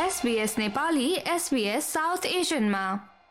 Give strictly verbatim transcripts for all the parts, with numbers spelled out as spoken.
SBS Nepali SBS South एशियनमा।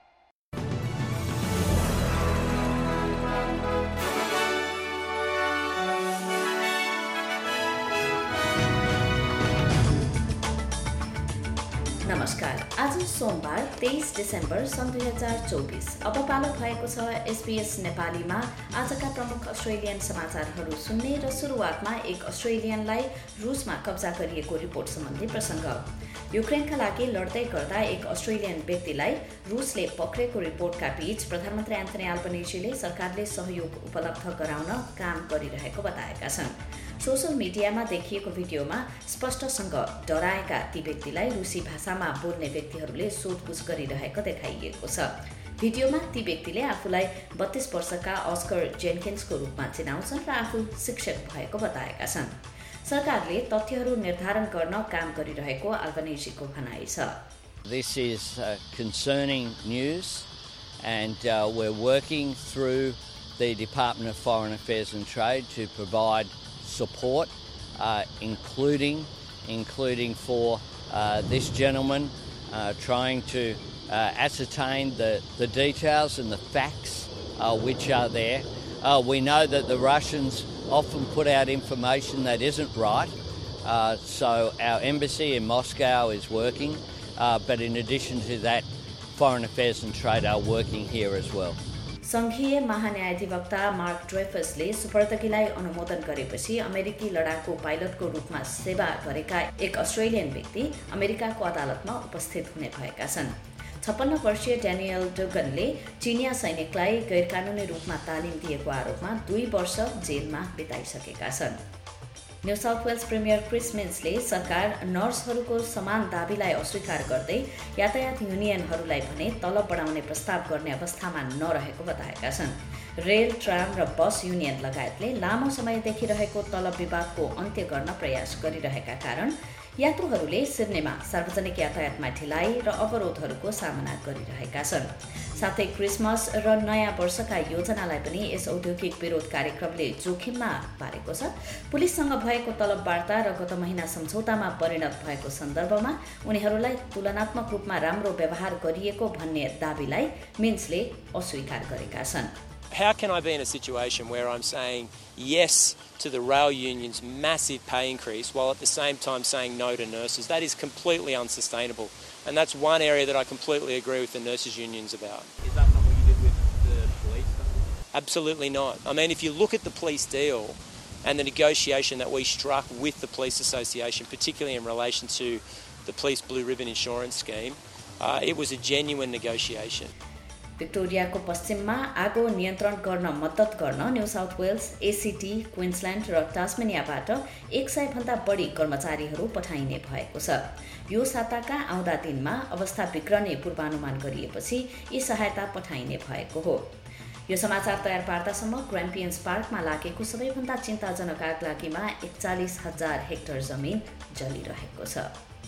नमस्कार, आज सोमबार तेइस डिसेम्बर सन् दुई हजार चौबिस। अब पालो भएको छ एसबीएस नेपालीमा आजका प्रमुख अस्ट्रेलियन समाचारहरू सुन्ने र सुरुवातमा एक अस्ट्रेलियनलाई रुसमा कब्जा गरिएको रिपोर्ट सम्बन्धी प्रसङ्ग। युक्रेनका लागि लड्दै गर्दा एक अस्ट्रेलियन व्यक्तिलाई रुसले पक्रेको रिपोर्टका बीच प्रधानमन्त्री एन्थनी अल्बनेजीले सरकारले सहयोग उपलब्ध गराउन काम गरिरहेको बताएका छन्। सोशल मिडियामा देखिएको भिडियोमा स्पष्टसँग डराएका ती व्यक्तिलाई रुसी भाषामा बोल्ने व्यक्तिहरूले सोधपुछ गरिरहेको देखाइएको छ। भिडियोमा ती व्यक्तिले आफूलाई बत्तीस वर्षका अस्कर जेन्किन्सको रूपमा चिनाउँछन् र आफू शिक्षक भएको बताएका छन्। सरकारले तथ्यहरू निर्धारण गर्न काम गरिरहेको अल्बनेजीको भनाइ छ। This is uh, concerning news and uh, we're working through the Department of Foreign Affairs and Trade to provide support, uh, including including for uh, this gentleman uh, trying to uh, ascertain the, the details and the facts uh, which are there. Uh, we know that the Russians often put out information that isn't right, uh, so our embassy in Moscow is working, uh, but in addition to that, Foreign Affairs and Trade are working here as well. संघीय महान्यायाधिवक्ता mark ड्रेफसले सुपर्दगीलाई अनुमोदन गरेपछि अमेरिकी लडाकु पाइलटको रूपमा सेवा गरेका एक Australian व्यक्ति अमेरिकाको अदालतमा उपस्थित हुने भएका छन्। छप्पन्न वर्षीय ड्यानियल डुगनले चिनिया सैनिकलाई गैरकानूनी रूपमा तालिम दिएको आरोपमा दुई वर्ष जेलमा बिताइसकेका छन्। New South Wales premier Chris मिन्सले सरकार नर्सहरूको समान दाबीलाई अस्वीकार गर्दै यातायात युनियनहरूलाई भने तलब बढाउने प्रस्ताव गर्ने अवस्थामा नरहेको बताएका छन्। रेल, ट्राम र बस युनियन लगायतले लामो समयदेखि रहेको तलब विवादको अन्त्य गर्न प्रयास गरिरहेका कारण यात्रुहरूले सिडनीमा सार्वजनिक यातायातमा ढिलाइ र अवरोधहरूको सामना गरिरहेका छन्। साथै क्रिसमस र नयाँ वर्षका योजनालाई पनि यस औद्योगिक विरोध कार्यक्रमले जोखिममा पारेको छ। पुलिससँग भएको तलब वार्ता र गत महिना सम्झौतामा परिणत भएको सन्दर्भमा उनीहरूलाई तुलनात्मक रूपमा राम्रो व्यवहार गरिएको भन्ने दाबीलाई मिन्सले अस्वीकार गरेका छन्। How can I be in a situation where I'm saying yes to the rail union's massive pay increase while at the same time saying no to nurses? That is completely unsustainable. And that's one area that I completely agree with the nurses unions about. Is that not what you did with the police? Absolutely not. I mean, if you look at the police deal and the negotiation that we struck with the police association, particularly in relation to the police blue ribbon insurance scheme, uh, it was a genuine negotiation. भिक्टोरियाको पश्चिममा आगो नियन्त्रण गर्न मद्दत गर्न New South Wales, ACT, Queensland र टास्मेनियाबाट एक सय भन्दा बढी कर्मचारीहरू पठाइने भएको छ। यो साताका आउँदा दिनमा अवस्था बिग्रने पूर्वानुमान गरिएपछि यी सहायता पठाइने भएको हो। यो समाचार तयार पार्दासम्म ग्राम्पियन्स पार्कमा लागेको सबैभन्दा चिन्ताजनक आगलागीमा एकचालिस हजार हेक्टर जमिन जलिरहेको छ।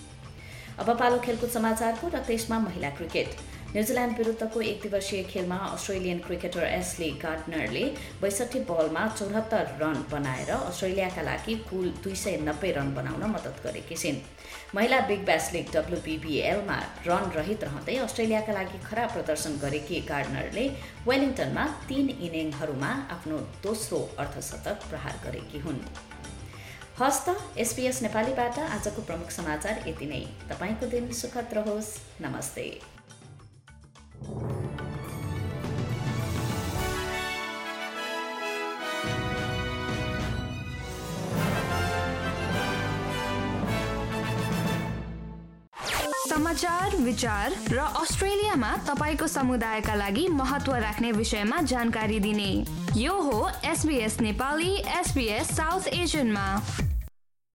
अब पालो खेलकुद समाचारको र त्यसमा महिला क्रिकेट। न्युजिल्यान्ड विरुद्धको एक दिवसीय खेलमा अस्ट्रेलियन क्रिकेटर एस्ली गार्डनरले बैसठी बलमा चौहत्तर रन बनाएर अस्ट्रेलियाका लागि कुल दुई सय नब्बे रन बनाउन मद्दत गरेकी छिन्। महिला बिग ब्यास लिग डब्ल्युबिबिएलमा रन रहित रहँदै अस्ट्रेलियाका लागि खराब प्रदर्शन गरेकी गार्डनरले वेलिङटनमा तीन इनिङहरूमा आफ्नो दोस्रो अर्धशतक प्रहार गरेकी हुन्। हस्त एसबीएस नेपालीबाट आजको प्रमुख समाचार यति नै। तपाईको दिन सुखद रहोस्। नमस्ते। समाचार, विचार र अस्ट्रेलियामा तपाईको समुदायका लागि महत्त्व राख्ने विषयमा जानकारी दिने यो हो एसबीएस नेपाली एसबीएस साउथ एशियनमा।